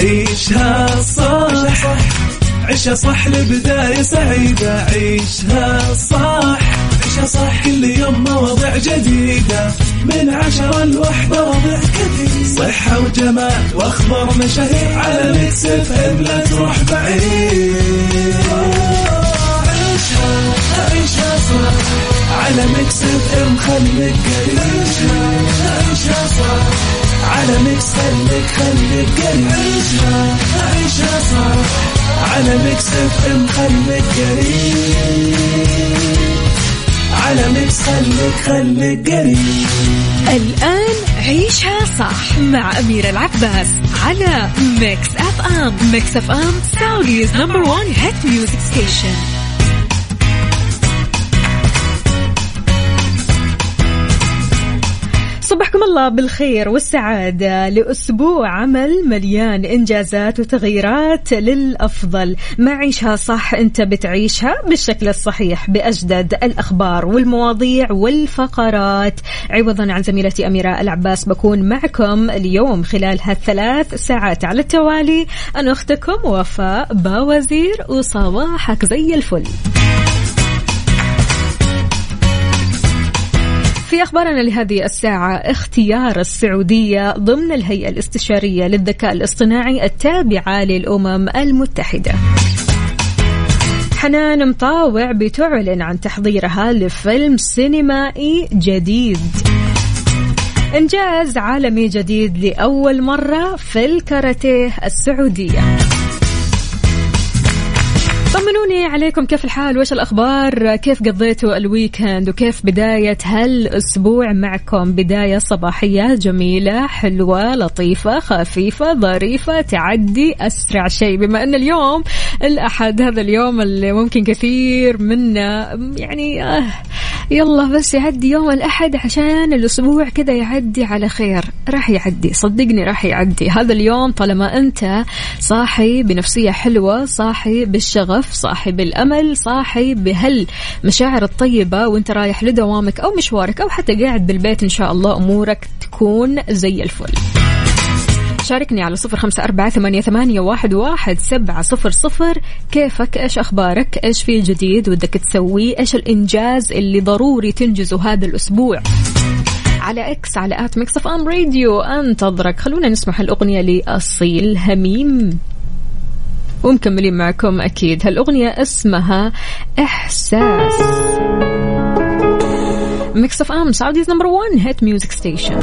عيشها صح عيشها صح لبداية سعيدة. عيشها صح عيشها صح كل يوم مواضيع جديدة من 10 ل1 ربع كثير صحة وجمال واخبار مشاهير على ميكس اف ام لا تروح بعيد. عيشها صح على ميكس اف ام خليك قريب. عيشها صح على ميكس خليك قريب. عيشها صح على ميكس اف ام خليك قريب. على ميكس خليك قريب. الآن عيشها صح مع أميرة العباس على ميكس اف ام. ميكس اف ام سعوديز نمبر 1 هيت ميوزك ستيشن. صبحكم الله بالخير والسعادة لأسبوع عمل مليان إنجازات وتغييرات للأفضل. ما عيشها صح أنت بتعيشها بالشكل الصحيح بأجدد الأخبار والمواضيع والفقرات. عوضا عن زميلتي أميرة العباس بكون معكم اليوم خلال ه3 ساعات على التوالي. أنا أختكم وفاء باوزير وصباحك زي الفل. في أخبارنا لهذه الساعة: اختيار السعودية ضمن الهيئة الاستشارية للذكاء الاصطناعي التابعة للأمم المتحدة. حنان مطاوع بتعلن عن تحضيرها لفيلم سينمائي جديد. إنجاز عالمي جديد لأول مرة في الكاراتيه السعودية. طمنوني عليكم، كيف الحال وإيش الأخبار؟ كيف قضيتوا الويكند وكيف بداية هالأسبوع معكم؟ بداية صباحية جميلة حلوة لطيفة خفيفة ظريفة تعدي أسرع شيء، بما أن اليوم الأحد، هذا اليوم اللي ممكن كثير منا يعني يلا بس يعدي يوم الأحد عشان الأسبوع كذا يعدي على خير. راح يعدي، صدقني راح يعدي هذا اليوم طالما أنت صاحي بنفسية حلوة، صاحي بالشغف، صاحي بالأمل، صاحي بهالمشاعر الطيبة وانت رايح لدوامك أو مشوارك أو حتى قاعد بالبيت. إن شاء الله أمورك تكون زي الفل. شاركني على 0548811700. كيفك؟ إيش أخبارك؟ إيش في جديد ودك تسويه؟ إيش الإنجاز اللي ضروري تنجزه هذا الأسبوع؟ على إكس على @mixfmradio أنتظرك. خلونا نسمع الأغنية لأصيل هميم ومكملين معكم أكيد. هالأغنية اسمها إحساس. ميكس اف ام سعوديز نمبر 1 هيت ميوزك ستيشن.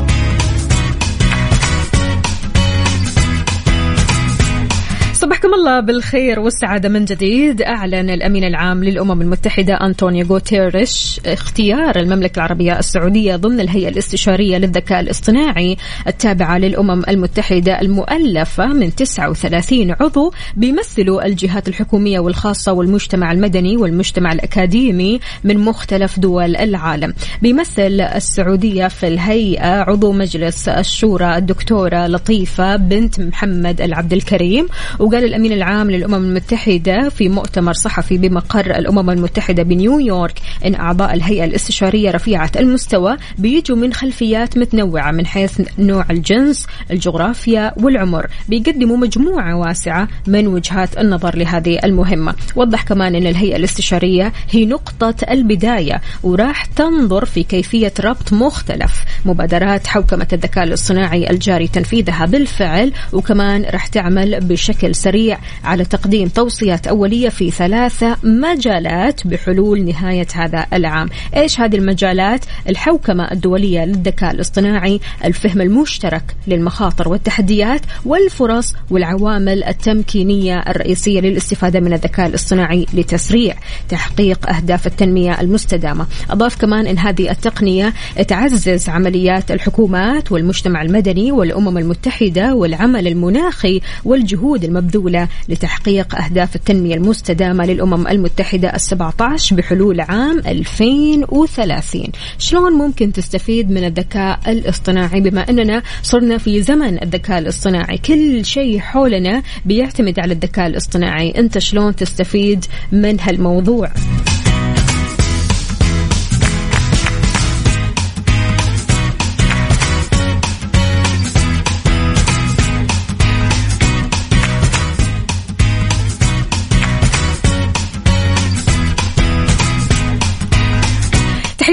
صبحكم الله بالخير والسعادة من جديد. أعلن الأمين العام للأمم المتحدة أنطونيو غوتيريش اختيار المملكة العربية السعودية ضمن الهيئة الاستشارية للذكاء الاصطناعي التابعة للأمم المتحدة المؤلفة من 39 عضو بيمثلوا الجهات الحكومية والخاصة والمجتمع المدني والمجتمع الأكاديمي من مختلف دول العالم. بيمثل السعودية في الهيئة عضو مجلس الشورى الدكتورة لطيفة بنت محمد العبد الكريم. وقال الأمين العام للأمم المتحدة في مؤتمر صحفي بمقر الأمم المتحدة بنيويورك إن أعضاء الهيئة الاستشارية رفيعة المستوى بيجوا من خلفيات متنوعة من حيث نوع الجنس، الجغرافيا والعمر، بيقدموا مجموعة واسعة من وجهات النظر لهذه المهمة. وضح كمان أن الهيئة الاستشارية هي نقطة البداية وراح تنظر في كيفية ربط مختلف مبادرات حوكمة الذكاء الاصطناعي الجاري تنفيذها بالفعل، وكمان راح تعمل بشكل سريع على تقديم توصيات أولية في 3 مجالات بحلول نهاية هذا العام. إيش هذه المجالات؟ الحوكمة الدولية للذكاء الاصطناعي، الفهم المشترك للمخاطر والتحديات والفرص، والعوامل التمكينية الرئيسية للاستفادة من الذكاء الاصطناعي لتسريع تحقيق أهداف التنمية المستدامة. أضاف كمان أن هذه التقنية تعزز عمليات الحكومات والمجتمع المدني والأمم المتحدة والعمل المناخي والجهود المبذولة لتحقيق أهداف التنمية المستدامة للأمم المتحدة 17 بحلول عام 2030. شلون ممكن تستفيد من الذكاء الاصطناعي بما أننا صرنا في زمن الذكاء الاصطناعي؟ كل شيء حولنا بيعتمد على الذكاء الاصطناعي. أنت شلون تستفيد من هالموضوع؟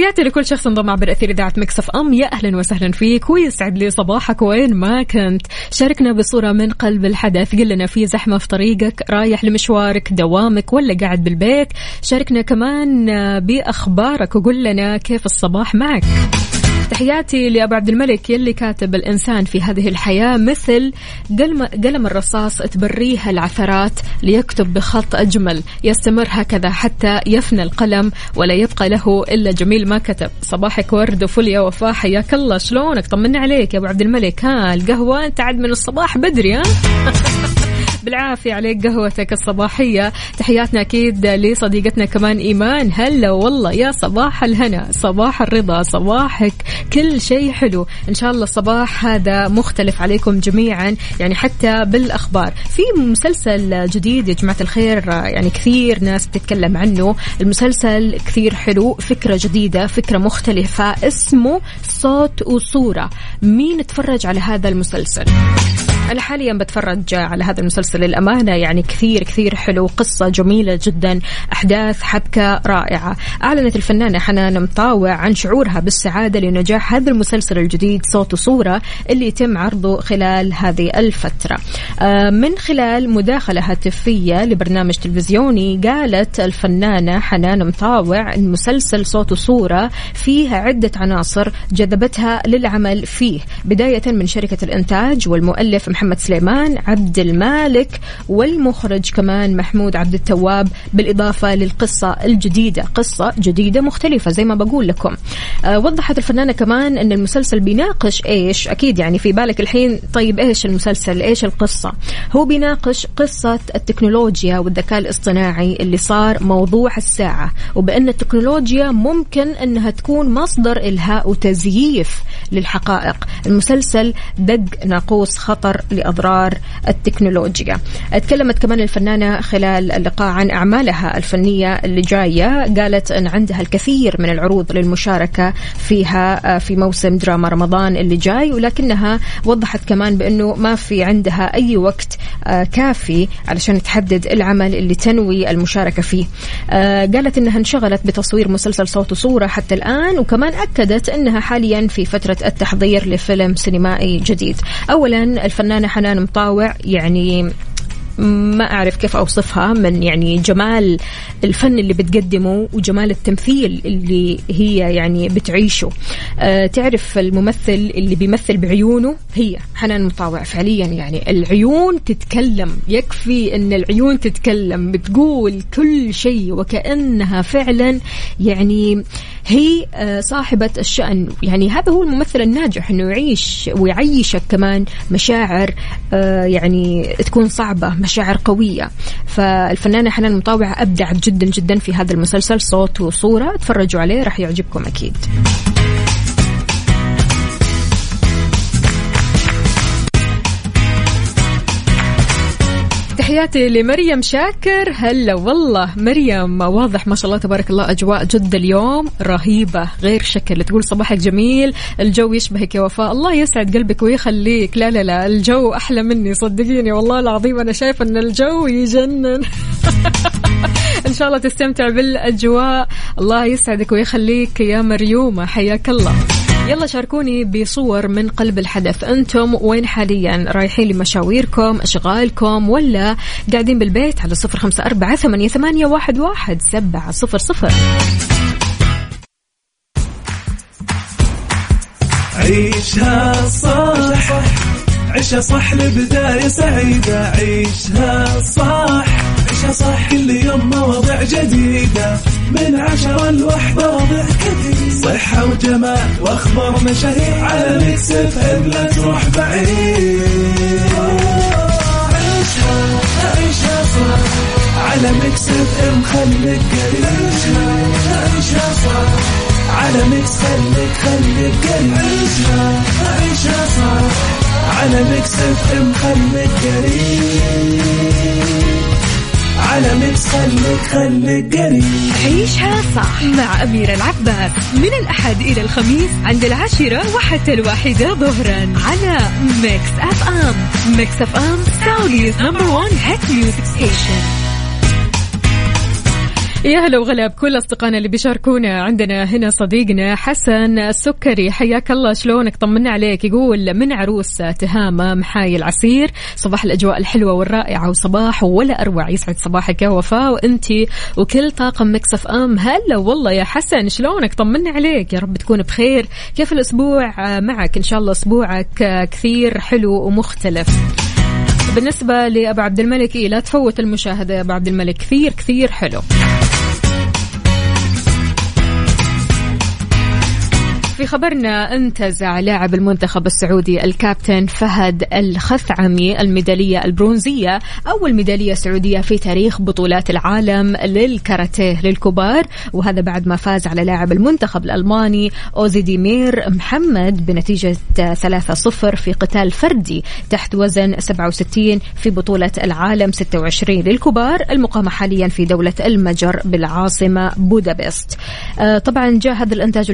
تحياتي لكل شخص انضم عبر أثير إذاعة ميكس اف ام. يا أهلا وسهلا فيك ويسعد لي صباحك وين ما كنت. شاركنا بصورة من قلب الحدث، قل لنا في زحمة في طريقك، رايح لمشوارك، دوامك، ولا قاعد بالبيت. شاركنا كمان بأخبارك وقل لنا كيف الصباح معك. تحياتي لأبو عبد الملك يلي كاتب الإنسان في هذه الحياة مثل قلم الرصاص تبريها العثرات ليكتب بخط أجمل، يستمر هكذا حتى يفنى القلم ولا يبقى له إلا جميل ما كتب. صباحك ورد وفل يا وفاء، حياك الله، شلونك؟ طمنا عليك يا أبو عبد الملك. ها القهوة أنت عاد من الصباح بدري ها؟ بالعافية عليك قهوتك الصباحية. تحياتنا أكيد لصديقتنا كمان إيمان، هلا والله يا صباح الهنا، صباح الرضا، صباحك كل شيء حلو. إن شاء الله الصباح هذا مختلف عليكم جميعا، يعني حتى بالأخبار. في مسلسل جديد يا جماعة الخير، يعني كثير ناس بتتكلم عنه. المسلسل كثير حلو، فكرة جديدة، فكرة مختلفة، اسمه صوت وصورة. مين تفرج على هذا المسلسل؟ أنا حاليا بتفرج على هذا المسلسل الأمانة، يعني كثير كثير حلو، قصة جميلة جدا، أحداث حبكة رائعة. أعلنت الفنانة حنان مطاوع عن شعورها بالسعادة لنجاح هذا المسلسل الجديد صوت وصورة اللي يتم عرضه خلال هذه الفترة. من خلال مداخلة هاتفية لبرنامج تلفزيوني قالت الفنانة حنان مطاوع أن مسلسل صوت وصورة فيه عدة عناصر جذبتها للعمل فيه، بداية من شركة الإنتاج والمؤلف محمد سليمان عبد المالك والمخرج كمان محمود عبد التواب، بالإضافة للقصة الجديدة، قصة جديدة مختلفة زي ما بقول لكم. وضحت الفنانة كمان أن المسلسل بيناقش إيش، أكيد يعني في بالك الحين طيب إيش المسلسل، إيش القصة؟ هو بيناقش قصة التكنولوجيا والذكاء الاصطناعي اللي صار موضوع الساعة، وبأن التكنولوجيا ممكن أنها تكون مصدر إلهاء وتزييف للحقائق. المسلسل دق ناقوس خطر لأضرار التكنولوجيا. اتكلمت كمان الفنانة خلال اللقاء عن أعمالها الفنية اللي جاية، قالت أن عندها الكثير من العروض للمشاركة فيها في موسم دراما رمضان اللي جاي، ولكنها وضحت كمان بأنه ما في عندها أي وقت كافي علشان تحدد العمل اللي تنوي المشاركة فيه. قالت أنها انشغلت بتصوير مسلسل صوت وصورة حتى الآن، وكمان أكدت أنها حاليا في فترة التحضير لفيلم سينمائي جديد. أولا الفنانة حنان مطاوع يعني ما أعرف كيف أوصفها من يعني جمال الفن اللي بتقدمه وجمال التمثيل اللي هي يعني بتعيشه. تعرف الممثل اللي بيمثل بعيونه؟ هي حنان مطاوع فعليا، يعني العيون تتكلم، يكفي أن العيون تتكلم، بتقول كل شيء وكأنها فعلا يعني هي صاحبة الشأن. يعني هذا هو الممثل الناجح، أنه يعيش ويعيشك كمان مشاعر يعني تكون صعبة، مشاعر قوية. فالفنانة حنان مطاوع أبدعت جدا جدا في هذا المسلسل صوت وصورة، تفرجوا عليه راح يعجبكم أكيد. تحياتي لمريم شاكر، هلا والله مريم، واضح ما شاء الله تبارك الله أجواء جدة اليوم رهيبة غير شكل. تقول صباحك جميل، الجو يشبهك يا وفاء. الله يسعد قلبك ويخليك. لا لا لا الجو أحلى مني صدقيني والله العظيم، أنا شايف أن الجو يجنن. إن شاء الله تستمتع بالأجواء. الله يسعدك ويخليك يا مريومة، حياك الله. يلا شاركوني بصور من قلب الحدث، أنتم وين حاليا؟ رايحين لمشاويركم، أشغالكم، ولا قاعدين بالبيت؟ على 0548811700. عيشها صح، عيشها صح لبداية سعيدة، عيشها صح، عيشها صح كل يوم مواضيع جديدة، من 10 ل1 مواضيع كثير، صحة وجمال واخبار مشاهير، على ميكس اف ام لا تروح بعيد. عيشها عيشها صح، على ميكس اف ام خليك قريب، عيشها صح، على ميكس خليك قريب، عيشها صح، على ميكس اف ام خليك قريب، على ميكس خليك قريب. عيشها صح مع أميرة العباس من الأحد إلى الخميس عند 10 وحتى 1 ظهرا على ميكس اف ام. ميكس اف ام سعوديز نمبر 1 هيت ميوزك ستيشن. يا هلا وغلا بكل أصدقائنا اللي بيشاركونا. عندنا هنا صديقنا حسن السكري، حياك الله، شلونك؟ طمنا عليك. يقول من عروس تهامة محاي العسير، صباح الأجواء الحلوة والرائعة وصباح ولا أروع. يسعد صباحك يا وفاء وأنتي وكل طاقم ميكس اف ام. هلا والله يا حسن، شلونك؟ طمنا عليك، يا رب تكون بخير. كيف الأسبوع معك؟ إن شاء الله أسبوعك كثير حلو ومختلف. بالنسبة لأبو عبد الملك لا تفوت المشاهدة يا أبو عبد الملك، كثير كثير حلو. في خبرنا انتزع لاعب المنتخب السعودي الكابتن فهد الخثعمي الميدالية البرونزية، أول ميدالية سعودية في تاريخ بطولات العالم للكاراتيه للكبار، وهذا بعد ما فاز على لاعب المنتخب الألماني أوزيديمير محمد بنتيجة 3-0 في قتال فردي تحت وزن 67 في بطولة العالم 26 للكبار المقامة حاليا في دولة المجر بالعاصمة بودابست. طبعا جاء هذا الإنجاز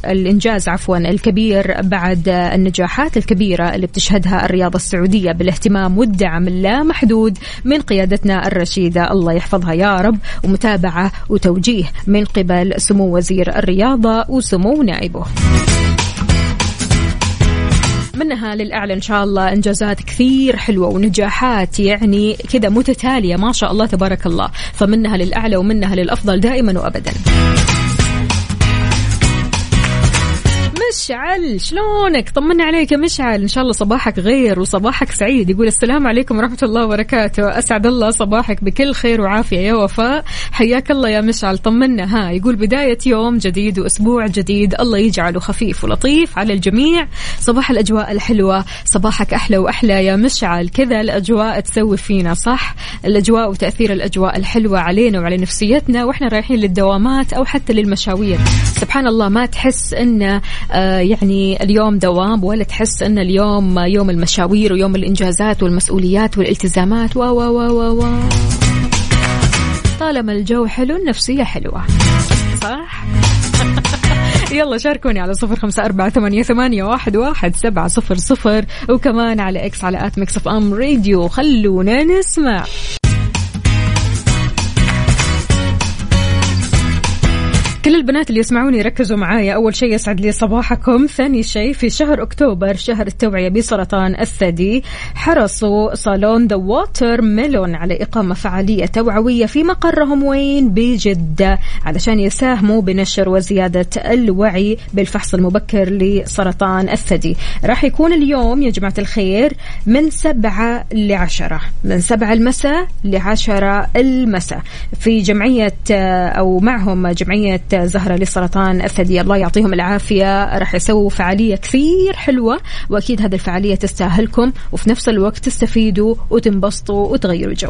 الكبير بعد النجاحات الكبيرة اللي بتشهدها الرياضة السعودية بالاهتمام والدعم اللامحدود من قيادتنا الرشيدة الله يحفظها يا رب، ومتابعة وتوجيه من قبل سمو وزير الرياضة وسمو نائبه. منها للأعلى إن شاء الله إنجازات كثير حلوة ونجاحات يعني كذا متتالية ما شاء الله تبارك الله، فمنها للأعلى ومنها للأفضل دائما وأبدا. مشعل شلونك؟ طمنا عليك يا مشعل، إن شاء الله صباحك غير وصباحك سعيد. يقول السلام عليكم ورحمة الله وبركاته، أسعد الله صباحك بكل خير وعافية يا وفاء، حياك الله يا مشعل، طمنا. يقول بداية يوم جديد وأسبوع جديد، الله يجعله خفيف ولطيف على الجميع. صباح الأجواء الحلوة، صباحك أحلى وأحلى يا مشعل، كذا الأجواء تسوي فينا صح؟ الأجواء وتأثير الأجواء الحلوة علينا وعلى نفسيتنا وإحنا رايحين للدوامات أو حتى للمشاوير. سبحان الله ما تحس إن يعني اليوم دوام، ولا تحس أن اليوم يوم المشاوير ويوم الإنجازات والمسؤوليات والالتزامات طالما الجو حلو النفسية حلوة صح؟ يلا شاركوني على 0548811700 وكمان على إكس على @mixfmradio. خلونا نسمع. كل البنات اللي يسمعوني ركزوا معايا. أول شيء يسعد لي صباحكم، ثاني شيء في شهر أكتوبر شهر التوعية بسرطان الثدي، حرصوا صالون ذا ووتر ميلون على إقامة فعالية توعوية في مقرهم وين بجدة علشان يساهموا بنشر وزيادة الوعي بالفحص المبكر لسرطان الثدي. راح يكون اليوم يا جماعة الخير من 7 ل10، من 7 المساء ل10 المساء في جمعية أو معهم جمعية زهرة للسرطان الثدي، الله يعطيهم العافية. راح يسووا فعالية كثير حلوة، وأكيد هذه الفعالية تستاهلكم، وفي نفس الوقت تستفيدوا وتنبسطوا وتغيروا جو.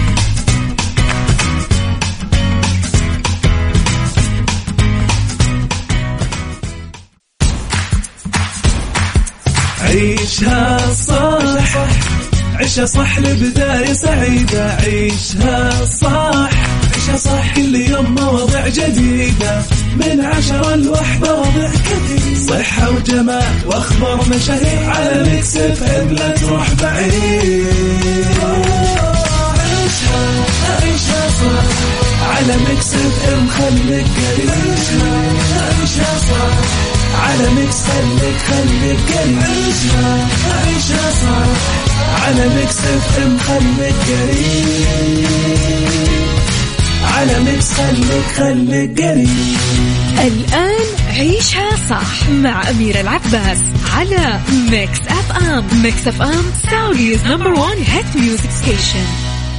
عيشها صح، عيشها صح لبداية سعيدة، عيشها صح، عيشها صح كل يوم مواضيع جديدة من 10 ل1 مواضيع كثير، صحة وجمال واخبار مشاهير على ميكس اف ام، لا تروح بعيد. عيشها صح على ميكس اف ام، خليك قريب. عيشها صح على ميكس، خليك قريب. عيشها صح على ميكس اف ام، خليك قريب. على ميكس خليك قريب. الآن عيشها صح مع أميرة العباس على ميكس اف ام. ميكس اف ام سعوديز نمبر 1 هيت ميوزك ستيشن.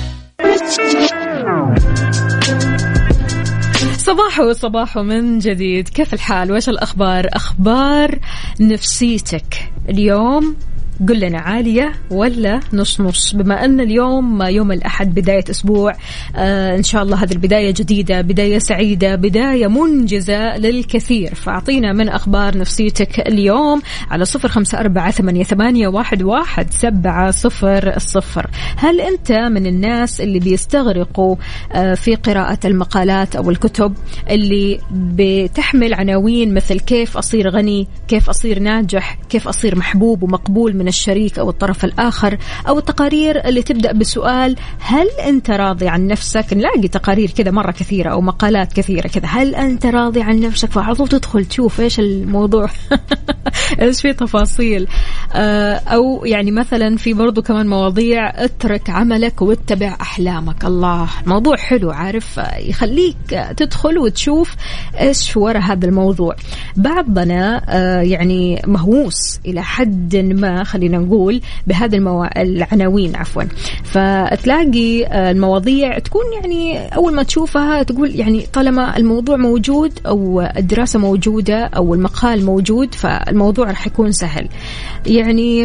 صباحو من جديد، كيف الحال؟ وإيش الأخبار؟ أخبار نفسيتك اليوم قل لنا عالية ولا نص، بما أن اليوم يوم الأحد بداية أسبوع إن شاء الله هذه البداية جديدة، بداية سعيدة، بداية منجزة للكثير. فأعطينا من أخبار نفسيتك اليوم على 0548811700. هل أنت من الناس اللي بيستغرقوا في قراءة المقالات أو الكتب اللي بتحمل عناوين مثل كيف أصير غني، كيف أصير ناجح، كيف أصير محبوب ومقبول من من الشريك أو الطرف الآخر، أو التقارير اللي تبدأ بسؤال هل أنت راضي عن نفسك. نلاقي تقارير كذا مرة كثيرة أو مقالات كثيرة كذا، هل أنت راضي عن نفسك؟ فعلى طول تدخل تشوف إيش الموضوع إيش في تفاصيل. أو يعني مثلا في برضو كمان مواضيع اترك عملك واتبع أحلامك. الله، موضوع حلو، عارف يخليك تدخل وتشوف إيش وراء هذا الموضوع. بعضنا يعني مهووس إلى حد ما، خلينا نقول بهذه العناوين عفوا. فتلاقي المواضيع تكون يعني أول ما تشوفها تقول يعني طالما الموضوع موجود أو الدراسة موجودة أو المقال موجود فالموضوع رح يكون سهل. يعني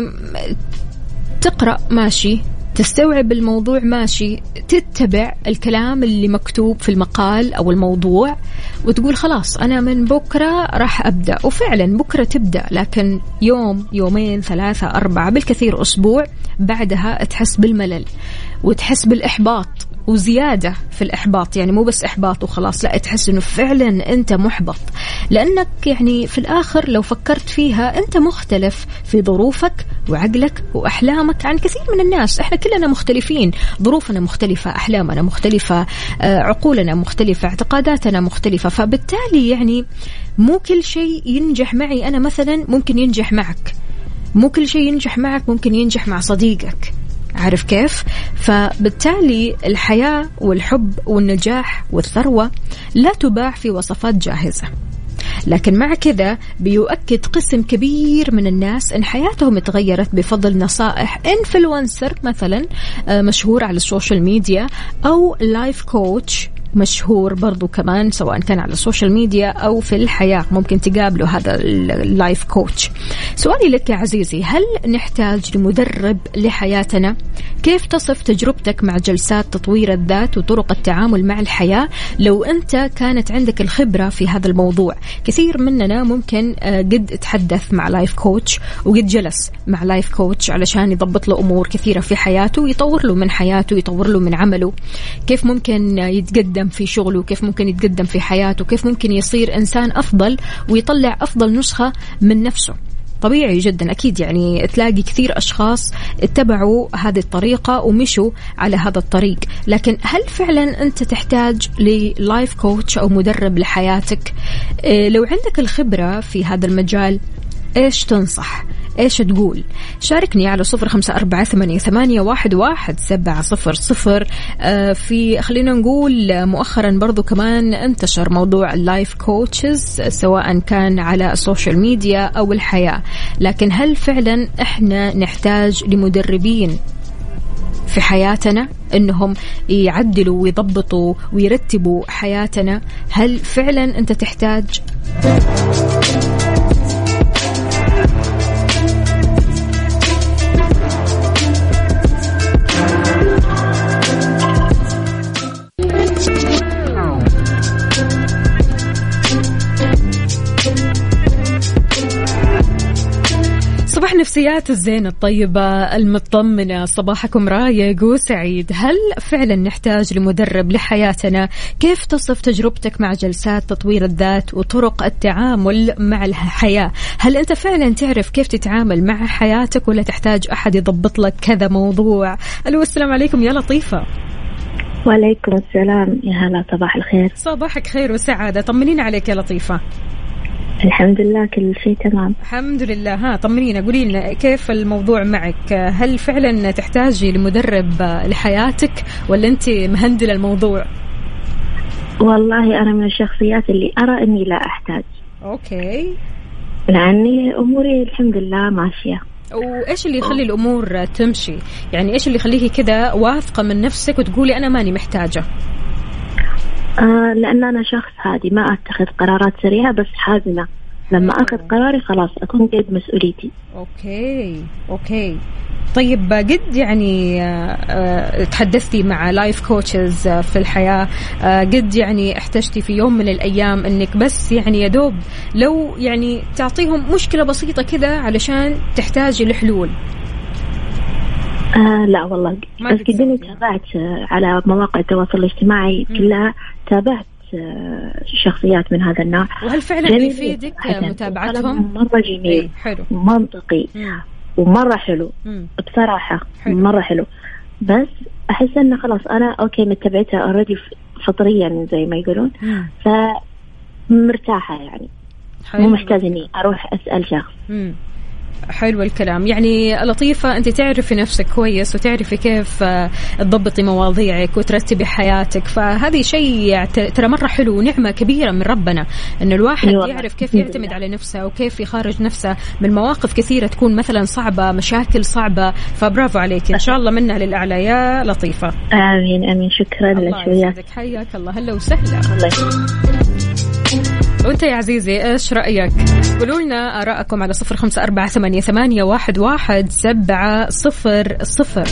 تقرأ ماشي، تستوعب الموضوع ماشي، تتبع الكلام اللي مكتوب في المقال أو الموضوع وتقول خلاص أنا من بكرة راح أبدأ. وفعلا بكرة تبدأ، لكن يوم يومين ثلاثة أربعة بالكثير أسبوع بعدها تحس بالملل وتحس بالإحباط وزيادة في الإحباط. يعني مو بس إحباط وخلاص، لا، تحس إنه فعلا أنت محبط، لأنك يعني في الآخر لو فكرت فيها أنت مختلف في ظروفك وعقلك وأحلامك عن كثير من الناس. إحنا كلنا مختلفين، ظروفنا مختلفة، أحلامنا مختلفة، عقولنا مختلفة، اعتقاداتنا مختلفة. فبالتالي يعني مو كل شيء ينجح معي أنا مثلا ممكن ينجح معك، مو كل شيء ينجح معك ممكن ينجح مع صديقك. عارف كيف؟ فبالتالي الحياة والحب والنجاح والثروة لا تباع في وصفات جاهزة. لكن مع كذا بيؤكد قسم كبير من الناس أن حياتهم تغيرت بفضل نصائح إنفلونسر مثلا مشهور على السوشيال ميديا، أو لايف كوتش مشهور برضو كمان، سواء كان على السوشيال ميديا أو في الحياة ممكن تقابله هذا اللايف كوتش. سؤالي لك يا عزيزي، هل نحتاج لمدرب لحياتنا؟ كيف تصف تجربتك مع جلسات تطوير الذات وطرق التعامل مع الحياة لو أنت كانت عندك الخبرة في هذا الموضوع؟ كثير مننا ممكن قد تحدث مع لايف كوتش وقد جلس مع لايف كوتش علشان يضبط له أمور كثيرة في حياته، يطور له من حياته، يطور له من عمله، كيف ممكن يتقدم في شغله، كيف ممكن يتقدم في حياته، كيف ممكن يصير إنسان أفضل ويطلع أفضل نسخة من نفسه. طبيعي جدا أكيد يعني تلاقي كثير أشخاص اتبعوا هذه الطريقة ومشوا على هذا الطريق، لكن هل فعلا أنت تحتاج للايف كوتش أو مدرب لحياتك؟ لو عندك الخبرة في هذا المجال إيش تنصح؟ إيش تقول؟ شاركني على 0548811700. في خلينا نقول مؤخرا برضو كمان انتشر موضوع اللايف كوتشز سواء كان على السوشيال ميديا أو الحياة، لكن هل فعلا إحنا نحتاج لمدربين في حياتنا إنهم يعدلوا ويضبطوا ويرتبوا حياتنا؟ هل فعلا أنت تحتاج؟ صباح نفسيات الزين الطيبة المطمنة، صباحكم رايق وسعيد. هل فعلا نحتاج لمدرب لحياتنا؟ كيف تصف تجربتك مع جلسات تطوير الذات وطرق التعامل مع الحياة؟ هل أنت فعلا تعرف كيف تتعامل مع حياتك ولا تحتاج أحد يضبط لك كذا موضوع؟ ألو، السلام عليكم يا لطيفة. وعليكم السلام، يا هلا، صباح الخير. صباحك خير وسعادة، طمنينا عليك يا لطيفة. الحمد لله كل شيء تمام الحمد لله. ها طمنينا، قولي لنا كيف الموضوع معك؟ هل فعلا تحتاجي لمدرب لحياتك ولا أنت مهندلة الموضوع؟ والله أنا من الشخصيات اللي أرى أني لا أحتاج. أوكي. لأني أموري الحمد لله ماشية. وإيش اللي يخلي الأمور تمشي؟ يعني إيش اللي يخليكي كده واثقة من نفسك وتقولي أنا ماني محتاجة؟ لأن أنا شخص هادي، ما أتخذ قرارات سريعة بس حازمة. لما أخذ قراري خلاص أكون قد مسؤوليتي. أوكي. طيب قد يعني تحدثتي مع لايف كوتشز في الحياة، قد يعني احتجتي في يوم من الأيام أنك بس يعني يدوب لو يعني تعطيهم مشكلة بسيطة كذا علشان تحتاجي لحلول؟ لا والله، بس كدني تابعت على مواقع التواصل الاجتماعي كلها، تابعت شخصيات من هذا النوع. وهل فعلا يفيدك متابعتهم؟ مرة جميل، حلو، منطقي، ومرة حلو بصراحة مرة حلو. بس أحس أنه خلاص أنا أوكي متبعتها أوريدي فطريا زي ما يقولون، فمرتاحة يعني مو محتاج إني أروح أسأل شخص. حلو الكلام. يعني لطيفة، أنت تعرفي نفسك كويس وتعرفي كيف تضبطي مواضيعك وترتبي حياتك، فهذه شيء ترى مرة حلو ونعمة كبيرة من ربنا إنه الواحد يعرف كيف يعتمد على نفسه وكيف يخرج نفسه من مواقف كثيرة تكون مثلا صعبة، مشاكل صعبة. فبرافو عليك إن شاء الله، منا للأعلى يا لطيفة. آمين آمين. شكرا لك. حياك الله. هلا وسهلا. وانت يا عزيزي ايش رأيك؟ قولوا لنا آراءكم على 0548811700.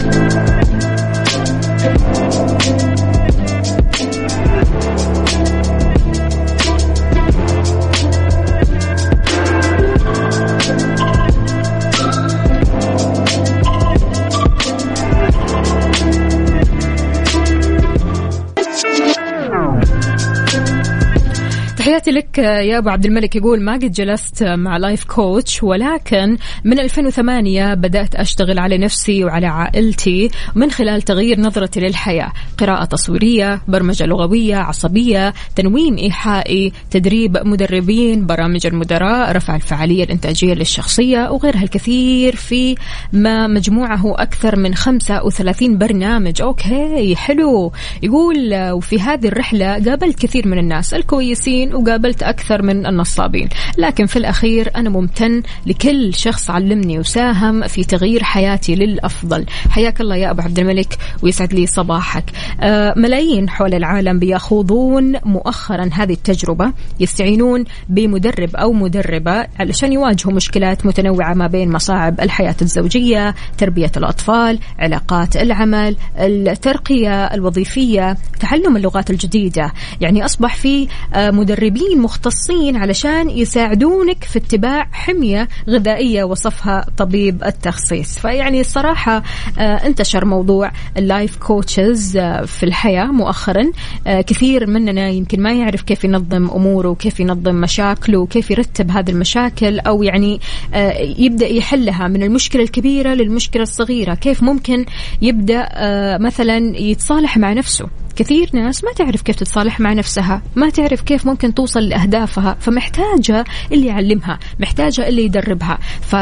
تحياتي لك يا أبو عبد الملك. يقول ما قد جلست مع لايف كوتش، ولكن من 2008 بدأت أشتغل على نفسي وعلى عائلتي من خلال تغيير نظرتي للحياة، قراءة تصويرية، برمجة لغوية، عصبية، تنويم إيحائي، تدريب مدربين، برامج المدراء، رفع الفعالية الإنتاجية للشخصية وغيرها الكثير، في ما مجموعه أكثر من 35 برنامج. أوكي حلو. يقول وفي هذه الرحلة قابلت كثير من الناس الكويسين وقابلت أكثر من النصابين، لكن في الأخير أنا ممتن لكل شخص علمني وساهم في تغيير حياتي للأفضل. حياك الله يا أبو عبد الملك ويسعد لي صباحك. ملايين حول العالم بيخوضون مؤخرا هذه التجربة، يستعينون بمدرب أو مدربة علشان يواجهوا مشكلات متنوعة ما بين مصاعب الحياة الزوجية، تربية الأطفال، علاقات العمل، الترقية الوظيفية، تعلم اللغات الجديدة. يعني أصبح في مدربين مختصين علشان يساعدونك في اتباع حمية غذائية وصفها طبيب التخصيص. فيعني الصراحة انتشر موضوع اللايف كوتشز في الحياة مؤخرا. كثير مننا يمكن ما يعرف كيف ينظم أموره وكيف ينظم مشاكله وكيف يرتب هذه المشاكل، أو يعني يبدأ يحلها من المشكلة الكبيرة للمشكلة الصغيرة. كيف ممكن يبدأ مثلا يتصالح مع نفسه. كثير ناس ما تعرف كيف تتصالح مع نفسها، ما تعرف كيف ممكن توصل لأهدافها، فمحتاجة اللي يعلمها، محتاجة اللي يدربها.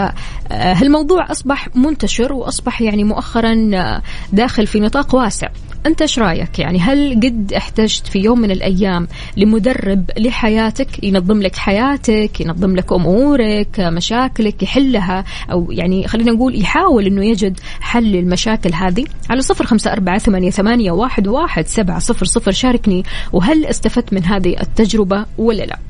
فهالموضوع أصبح منتشر وأصبح يعني مؤخرا داخل في نطاق واسع. أنت إيش رأيك؟ يعني هل قد احتجت في يوم من الأيام لمدرب لحياتك ينظم لك حياتك، ينظم لك أمورك، مشاكلك، يحلها، أو يعني خلينا نقول يحاول إنه يجد حل للمشاكل هذه؟ على 0548811700 شاركني، وهل استفدت من هذه التجربة ولا لا؟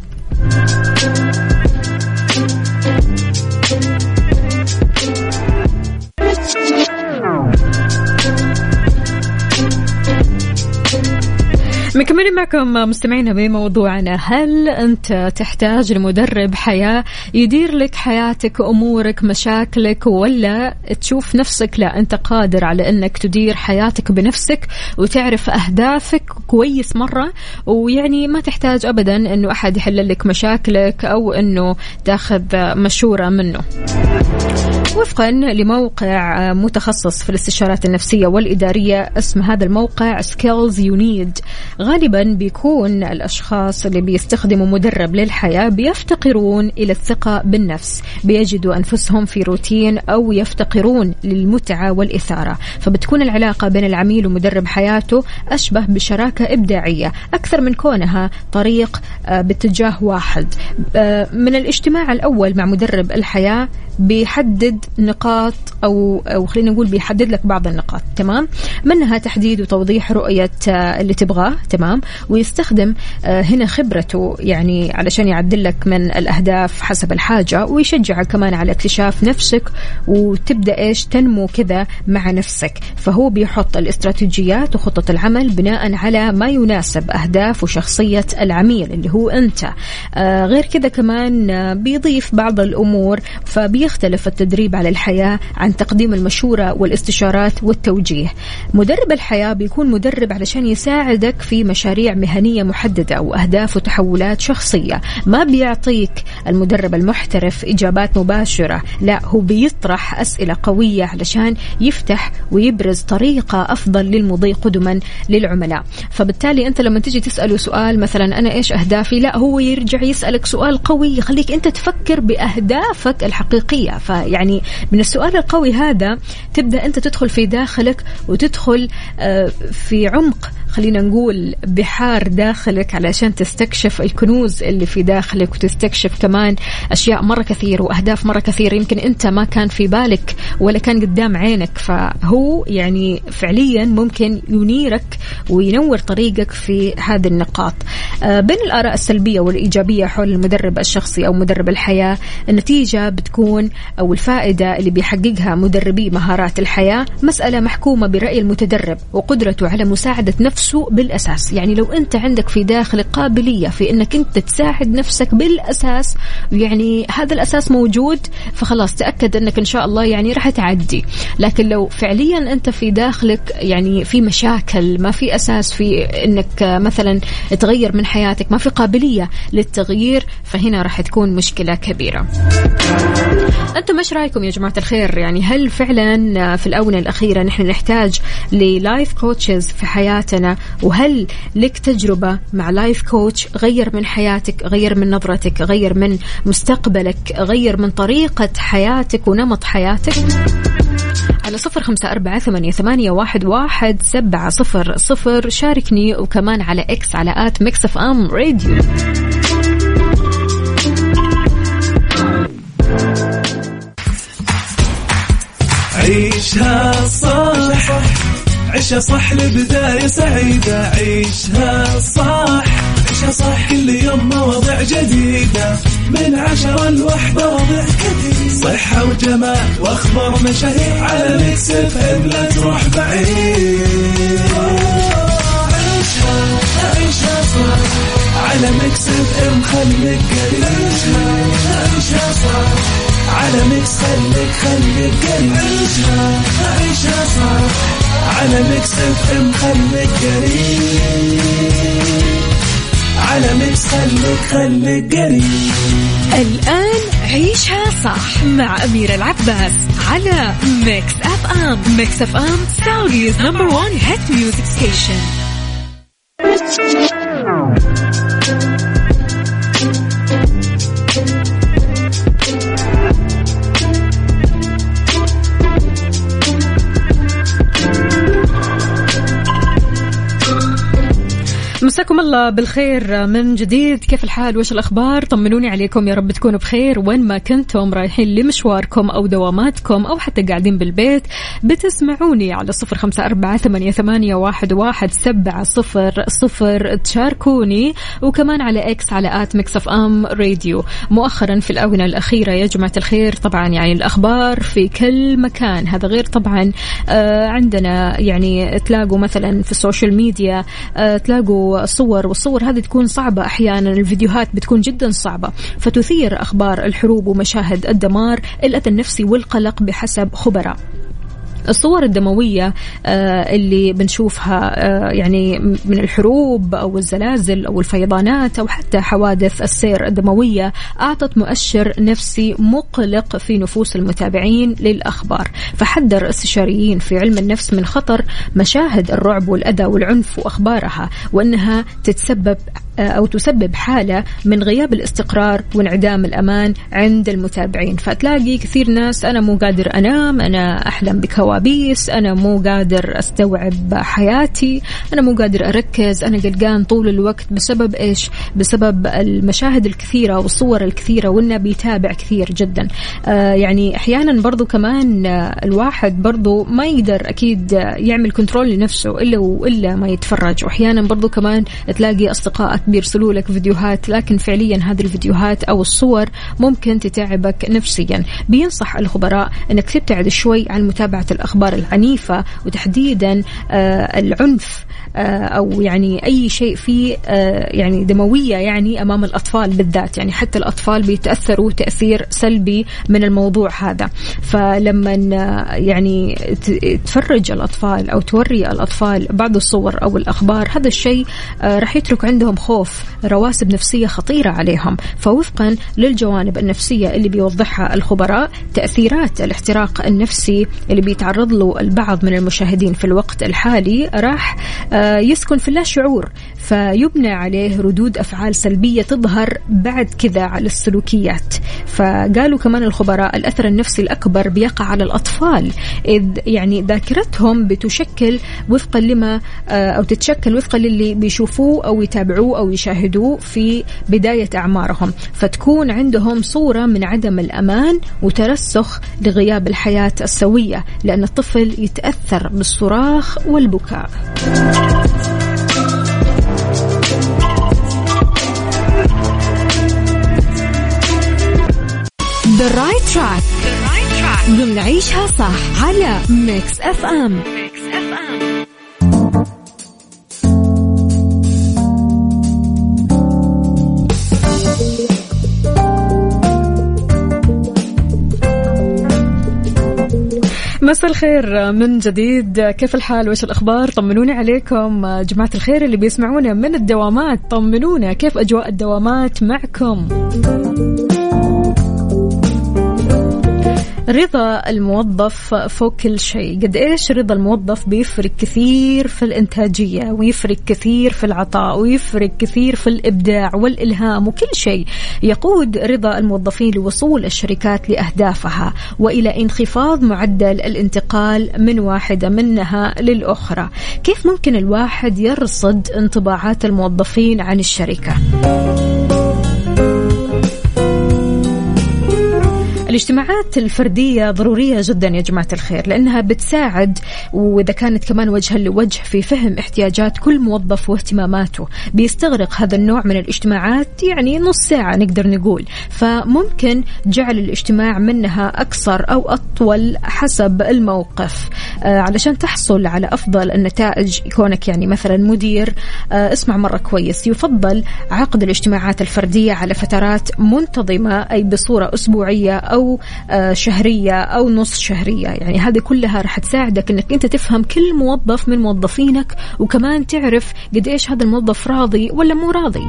مكملين معكم مستمعينا بموضوعنا. هل أنت تحتاج لمدرب حياة يدير لك حياتك، أمورك، مشاكلك، ولا تشوف نفسك لا أنت قادر على أنك تدير حياتك بنفسك وتعرف أهدافك كويس مرة، ويعني ما تحتاج أبدا أنه أحد يحل لك مشاكلك أو أنه تاخذ مشورة منه؟ وفقا لموقع متخصص في الاستشارات النفسية والإدارية، اسم هذا الموقع Skills You Need، غالبا بيكون الأشخاص اللي بيستخدموا مدرب للحياة بيفتقرون إلى الثقة بالنفس، بيجدوا أنفسهم في روتين أو يفتقرون للمتعة والإثارة. فبتكون العلاقة بين العميل ومدرب حياته أشبه بشراكة إبداعية أكثر من كونها طريق باتجاه واحد. من الاجتماع الأول مع مدرب الحياة بيحدد نقاط أو خلينا نقول بيحدد لك بعض النقاط، تمام، منها تحديد وتوضيح رؤية اللي تبغاه، تمام، ويستخدم هنا خبرته يعني علشان يعدل لك من الأهداف حسب الحاجة، ويشجعك كمان على اكتشاف نفسك وتبدأ إيش تنمو كذا مع نفسك. فهو بيحط الاستراتيجيات وخطة العمل بناء على ما يناسب أهداف وشخصية العميل اللي هو أنت. غير كذا كمان بيضيف بعض الأمور، فبيختلف التدريب على الحياة عن تقديم المشورة والاستشارات والتوجيه توجيه. مدرب الحياة بيكون مدرب علشان يساعدك في مشاريع مهنية محددة وأهداف وتحولات شخصية. ما بيعطيك المدرب المحترف إجابات مباشرة، لا، هو بيطرح أسئلة قوية علشان يفتح ويبرز طريقة أفضل للمضي قدما للعملاء. فبالتالي أنت لما تيجي تسأله سؤال مثلا أنا إيش أهدافي، لا، هو يرجع يسألك سؤال قوي يخليك أنت تفكر بأهدافك الحقيقية. فيعني من السؤال القوي هذا تبدأ أنت تدخل في داخلك وتدخل في عمق، خلينا نقول بحار داخلك، علشان تستكشف الكنوز اللي في داخلك وتستكشف كمان أشياء مرة كثير وأهداف مرة كثير يمكن أنت ما كان في بالك ولا كان قدام عينك. فهو يعني فعليا ممكن ينيرك وينور طريقك في هذه النقاط. بين الآراء السلبية والإيجابية حول المدرب الشخصي أو مدرب الحياة، النتيجة بتكون أو الفائدة اللي بيحققها مدربي مهارات الحياة مسألة محكومة برأي المتدرب وقدرته على مساعدة نفسه بالأساس. يعني لو أنت عندك في داخلك قابلية في أنك أنت تساعد نفسك بالأساس، يعني هذا الأساس موجود، فخلاص تأكد أنك إن شاء الله يعني راح تعدي. لكن لو فعليا أنت في داخلك يعني في مشاكل، ما في أساس في أنك مثلا تغير من حياتك، ما في قابلية للتغيير، فهنا راح تكون مشكلة كبيرة. أنتم مش رأيكم يا جماعة الخير؟ يعني هل فعلا في الآونة الأخيرة نحن نحتاج للايف كوتشز في حياتنا؟ وهل لك تجربة مع لايف كوتش غير من حياتك، غير من نظرتك، غير من مستقبلك، غير من طريقة حياتك ونمط حياتك؟ على 0548811700 شاركني، وكمان على إكس على @mixfm_radio. عيشها صح، عيشها صح لبداية سعيدة. عيشها صح، عيشها صح، كل يوم مواضيع جديدة من 10 ل1 وضع كثير، صحة وجمال واخبار مشاهير على ميكس اف ام، لا تروح بعيد. عيشها صح على ميكس اف ام، خليك قريب. عيشها صح على ميكس، خليك قريب. عيشها صح على ميكس اف ام، خليك قريب. على ميكس خليك قريب. الآن عيشها صح مع أميرة العباس على ميكس اف ام. ميكس اف ام سعوديز نمبر 1 هيت ميوزك ستيشن. مساكم الله بالخير من جديد. كيف الحال وش الأخبار؟ طمنوني عليكم، يا رب تكونوا بخير وين ما كنتم رايحين لمشواركم أو دواماتكم أو حتى قاعدين بالبيت. بتسمعوني على 0548811700 تشاركوني، وكمان على إكس على @mixfm_radio. مؤخرا في الآونة الأخيرة يا جماعة الخير طبعا يعني الأخبار في كل مكان، هذا غير طبعا عندنا يعني تلاقوا مثلا في السوشيال ميديا تلاقوا صور، والصور هذه تكون صعبة أحيانا، الفيديوهات بتكون جدا صعبة، فتثير أخبار الحروب ومشاهد الدمار، الأذى النفسي والقلق بحسب خبراء. الصور الدموية اللي بنشوفها يعني من الحروب أو الزلازل أو الفيضانات أو حتى حوادث السير الدموية أعطت مؤشر نفسي مقلق في نفوس المتابعين للأخبار. فحذر استشاريين في علم النفس من خطر مشاهد الرعب والأذى والعنف وأخبارها، وأنها تسبب حالة من غياب الاستقرار وانعدام الأمان عند المتابعين. فتلاقي كثير ناس أنا مو قادر أنام، أنا أحلم بكوابيس، أنا مو قادر أستوعب حياتي، أنا مو قادر أركز، أنا قلقان طول الوقت. بسبب إيش؟ بسبب المشاهد الكثيرة والصور الكثيرة، وإنه بيتابع كثير جدا. يعني أحيانا برضو كمان الواحد برضو ما يقدر أكيد يعمل كنترول لنفسه إلا ما يتفرج. وأحيانا برضو كمان تلاقي أصدقائك بيرسلوا لك فيديوهات، لكن فعليا هذه الفيديوهات أو الصور ممكن تتعبك نفسيا. بينصح الخبراء أنك تبتعد شوي عن متابعة الأخبار العنيفة، وتحديدا العنف أو يعني أي شيء فيه يعني دموية يعني أمام الأطفال بالذات. يعني حتى الأطفال بيتأثروا تأثير سلبي من الموضوع هذا. فلما يعني تفرج الأطفال أو توري الأطفال بعض الصور أو الأخبار، هذا الشيء رح يترك عندهم خوف، رواسب نفسية خطيرة عليهم. فوفقا للجوانب النفسية اللي بيوضحها الخبراء، تأثيرات الاحتراق النفسي اللي بيتعرض له البعض من المشاهدين في الوقت الحالي راح يسكن في اللاشعور، فيبنى عليه ردود أفعال سلبية تظهر بعد كذا على السلوكيات. فقالوا كمان الخبراء الأثر النفسي الأكبر بيقع على الأطفال، إذ يعني ذاكرتهم بتشكل وفقا لما أو تتشكل وفقا للي بيشوفوه أو يتابعوه أو يشاهدوه في بداية أعمارهم، فتكون عندهم صورة من عدم الأمان وترسخ لغياب الحياة السوية، لأن الطفل يتأثر بالصراخ والبكاء. The Right Track ضمن عيشها صح على ميكس اف ام. مساء الخير من جديد، كيف الحال وإيش الأخبار؟ طمنوني عليكم جماعة الخير اللي بيسمعونا من الدوامات، طمنونا كيف أجواء الدوامات معكم. رضا الموظف فوق كل شيء. قد إيش رضا الموظف بيفرق كثير في الإنتاجية، ويفرق كثير في العطاء، ويفرق كثير في الإبداع والإلهام وكل شيء. يقود رضا الموظفين لوصول الشركات لأهدافها وإلى انخفاض معدل الانتقال من واحدة منها للأخرى. كيف ممكن الواحد يرصد انطباعات الموظفين عن الشركة؟ الاجتماعات الفردية ضرورية جدا يا جماعة الخير، لأنها بتساعد، وإذا كانت كمان وجها لوجه، في فهم احتياجات كل موظف واهتماماته. بيستغرق هذا النوع من الاجتماعات يعني نص ساعة نقدر نقول، فممكن جعل الاجتماع منها أقصر أو أطول حسب الموقف. علشان تحصل على أفضل النتائج، كونك يعني مثلا مدير، اسمع مرة كويس، يفضل عقد الاجتماعات الفردية على فترات منتظمة، أي بصورة أسبوعية أو شهرية أو نص شهرية. يعني هذه كلها رح تساعدك أنك أنت تفهم كل موظف من موظفينك، وكمان تعرف قد إيش هذا الموظف راضي ولا مو راضي.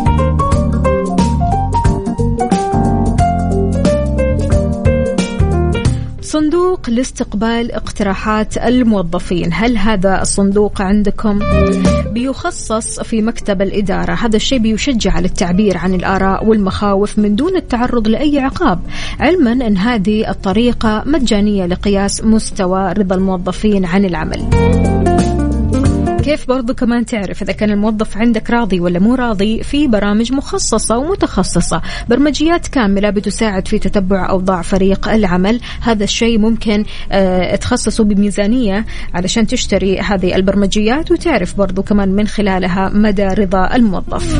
صندوق لاستقبال اقتراحات الموظفين، هل هذا الصندوق عندكم؟ بيخصص في مكتب الإدارة. هذا الشيء بيشجع على التعبير عن الآراء والمخاوف من دون التعرض لأي عقاب، علما أن هذه الطريقة مجانية لقياس مستوى رضا الموظفين عن العمل. كيف برضو كمان تعرف إذا كان الموظف عندك راضي ولا مو راضي؟ في برامج مخصصة ومتخصصة، برمجيات كاملة بتساعد في تتبع أوضاع فريق العمل. هذا الشيء ممكن تخصصه بميزانية علشان تشتري هذه البرمجيات، وتعرف برضو كمان من خلالها مدى رضا الموظف.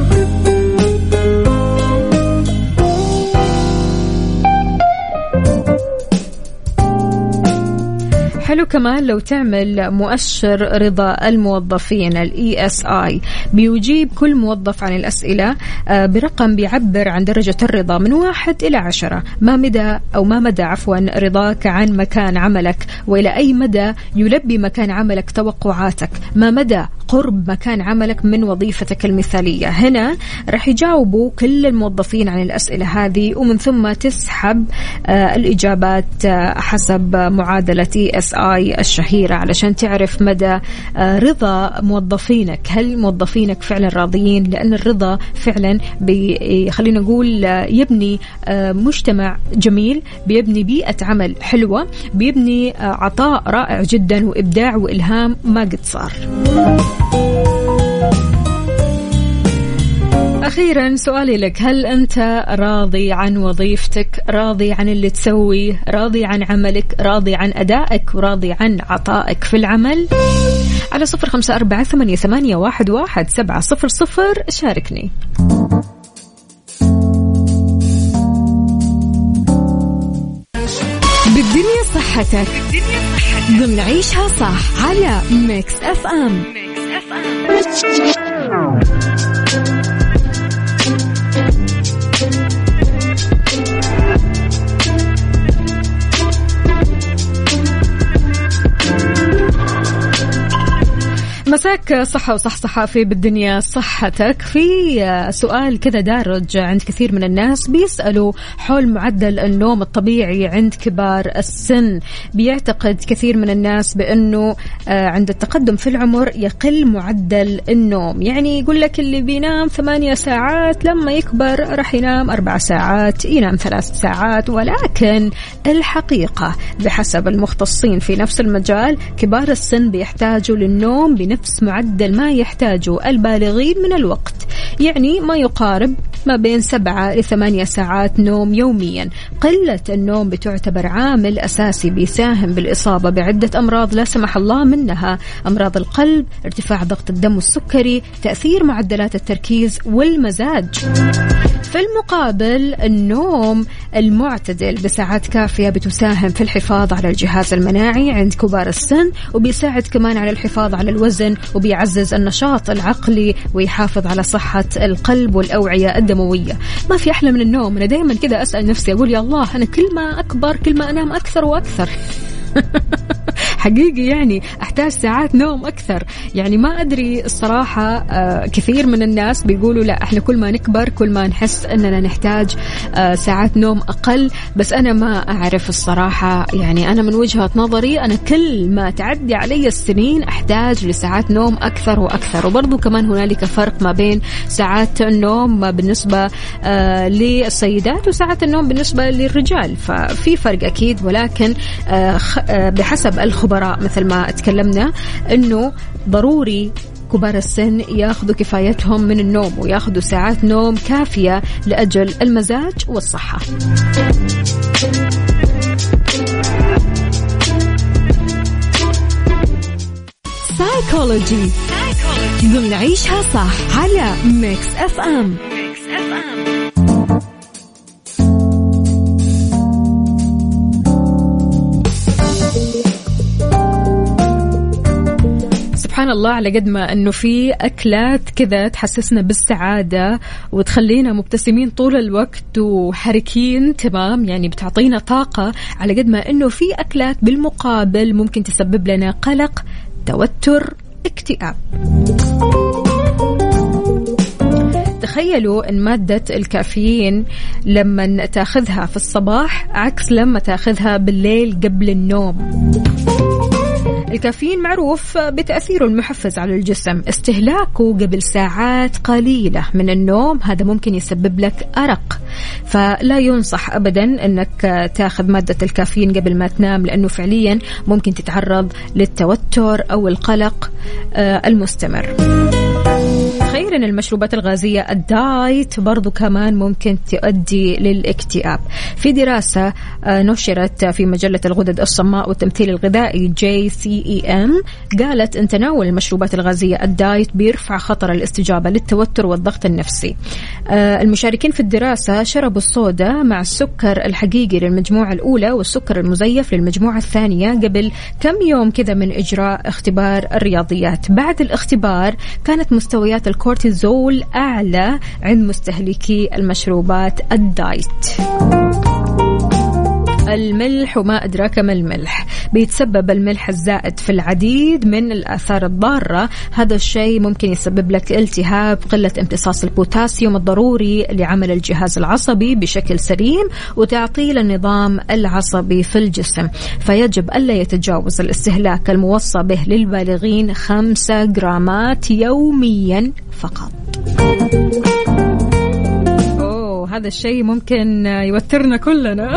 حلو كمان لو تعمل مؤشر رضا الموظفين ESI، بيجيب كل موظف عن الأسئلة برقم بيعبر عن درجة الرضا من 1 إلى 10. ما مدى رضاك عن مكان عملك، وإلى أي مدى يلبي مكان عملك توقعاتك، ما مدى قرب مكان عملك من وظيفتك المثالية. هنا رح يجاوبوا كل الموظفين عن الأسئلة هذه، ومن ثم تسحب الإجابات حسب معادلة ESI الشهيرة علشان تعرف مدى رضا موظفينك. هل موظفينك فعلا راضيين؟ لأن الرضا فعلا خلينا نقول يبني مجتمع جميل، بيبني بيئة عمل حلوة، بيبني عطاء رائع جدا وإبداع وإلهام ما قد صار. أخيرا سؤالي لك، هل أنت راضي عن وظيفتك؟ راضي عن اللي تسويه؟ راضي عن عملك؟ راضي عن أدائك؟ وراضي عن عطائك في العمل؟ على 0548811700. شاركني. بالدنيا صحتك ضمن عيشها صح على ميكس اف ام. مساك صحة وصحصحة في بالدنيا صحتك. في سؤال كذا دارج عند كثير من الناس، بيسألوا حول معدل النوم الطبيعي عند كبار السن. بيعتقد كثير من الناس بأنه عند التقدم في العمر يقل معدل النوم، يعني يقول لك اللي بينام 8 ساعات لما يكبر راح ينام 4 ساعات، ينام 3 ساعات. ولكن الحقيقة بحسب المختصين في نفس المجال كبار السن بيحتاجوا للنوم بنفس معدل ما يحتاجه البالغين من الوقت، يعني ما يقارب ما بين 7 ل 8 ساعات نوم يوميا. قلة النوم بتعتبر عامل أساسي بيساهم بالإصابة بعدة أمراض لا سمح الله، منها أمراض القلب، ارتفاع ضغط الدم والسكري، تأثير معدلات التركيز والمزاج. في المقابل النوم المعتدل بساعات كافية بتساهم في الحفاظ على الجهاز المناعي عند كبار السن، وبيساعد كمان على الحفاظ على الوزن، وبيعزز النشاط العقلي، ويحافظ على صحة القلب والأوعية الدموية. ما في أحلى من النوم. أنا دايما كده أسأل نفسي أقول يا الله أنا كل ما أكبر كل ما أنام أكثر وأكثر. حقيقي يعني أحتاج ساعات نوم أكثر. يعني ما أدري الصراحة، كثير من الناس بيقولوا لا إحنا كل ما نكبر كل ما نحس أننا نحتاج ساعات نوم أقل، بس أنا ما أعرف الصراحة. يعني أنا من وجهة نظري أنا كل ما تعدي علي السنين أحتاج لساعات نوم أكثر وأكثر. وبرضو كمان هنالك فرق ما بين ساعات النوم بالنسبة للسيدات وساعات النوم بالنسبة للرجال، ففي فرق أكيد. ولكن بحسب الخبراء مثل ما تكلمنا أنه ضروري كبار السن ياخذوا كفايتهم من النوم وياخذوا ساعات نوم كافية لأجل المزاج والصحة. سايكولوجي ضمن عيشها صح على ميكس اف ام. سبحان الله، على قد ما أنه في أكلات كذا تحسسنا بالسعادة وتخلينا مبتسمين طول الوقت وحركين تمام، يعني بتعطينا طاقة، على قد ما أنه في أكلات بالمقابل ممكن تسبب لنا قلق، توتر، اكتئاب. تخيلوا أن مادة الكافيين لما تاخذها في الصباح عكس لما تاخذها بالليل قبل النوم. الكافيين معروف بتأثيره المحفز على الجسم، استهلاكه قبل ساعات قليلة من النوم هذا ممكن يسبب لك أرق، فلا ينصح أبدا أنك تاخذ مادة الكافيين قبل ما تنام، لأنه فعليا ممكن تتعرض للتوتر أو القلق المستمر. تخيل أن المشروبات الغازية الدايت برضو كمان ممكن تؤدي للاكتئاب. في دراسة نشرت في مجلة الغدد الصماء والتمثيل الغذائي JCEM قالت أن تناول المشروبات الغازية الدايت بيرفع خطر الاستجابة للتوتر والضغط النفسي. المشاركين في الدراسة شربوا الصودا مع السكر الحقيقي للمجموعة الأولى والسكر المزيف للمجموعة الثانية قبل كم يوم كذا من إجراء اختبار الرياضيات. بعد الاختبار كانت مستويات الكورتيزول أعلى عند مستهلكي المشروبات الدايت. الملح وما أدراك ما الملح. بيتسبب الملح الزائد في العديد من الآثار الضارة. هذا الشيء ممكن يسبب لك التهاب، قلة امتصاص البوتاسيوم الضروري لعمل الجهاز العصبي بشكل سليم وتعطيل النظام العصبي في الجسم. فيجب ألا يتجاوز الاستهلاك الموصى به للبالغين 5 جرامات يوميا فقط. وهذا الشيء ممكن يوترنا كلنا.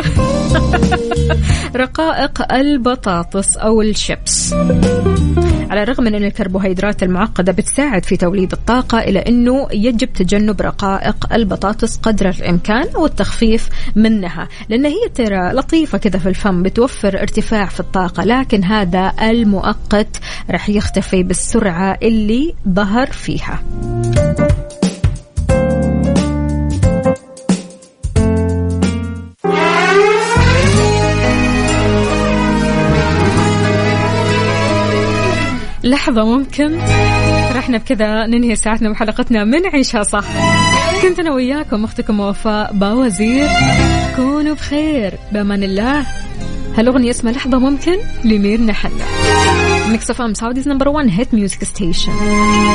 رقائق البطاطس أو الشيبس، على الرغم من أن الكربوهيدرات المعقدة بتساعد في توليد الطاقة، إلى أنه يجب تجنب رقائق البطاطس قدر الإمكان والتخفيف منها، لأن هي ترى لطيفة كذا في الفم، بتوفر ارتفاع في الطاقة، لكن هذا المؤقت رح يختفي بالسرعة اللي ظهر فيها. لحظة ممكن رحنا بكذا ننهي ساعتنا وحلقتنا من عيشها صح. كنت أنا وياكم أختكم وفاء باوزير، كونوا بخير بأمان الله. هالأغنية اسمها لحظة ممكن لمير نحلة. ميكس اف ام سعوديز نمبر 1 هيت ميوزك ستيشن.